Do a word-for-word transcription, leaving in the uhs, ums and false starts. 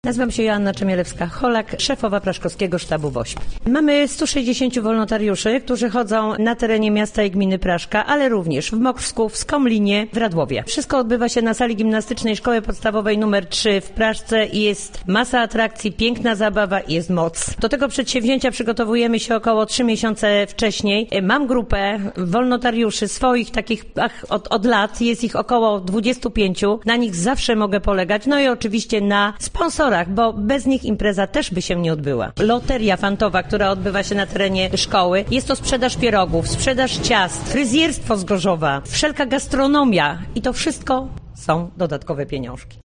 Nazywam się Joanna Czemielewska-Holak, szefowa Plaszkowskiego Sztabu WOŚP. Mamy stu sześćdziesięciu wolontariuszy, którzy chodzą na terenie miasta i gminy Praszka, ale również w Mokrzu, w Skomlinie, w Radłowie. Wszystko odbywa się na sali gimnastycznej Szkoły Podstawowej numer trzy w Praszce i jest masa atrakcji, piękna zabawa i jest moc. Do tego przedsięwzięcia przygotowujemy się około trzy miesiące wcześniej. Mam grupę wolontariuszy swoich takich ach, od, od lat, jest ich około dwudziestu pięciu. Na nich zawsze mogę polegać, no i oczywiście na sponsorach, bo bez nich impreza też by się nie odbyła. Loteria fantowa, która odbywa się na terenie szkoły, jest to sprzedaż pierogów, sprzedaż ciast, fryzjerstwo z Gorzowa, wszelka gastronomia i to wszystko są dodatkowe pieniążki.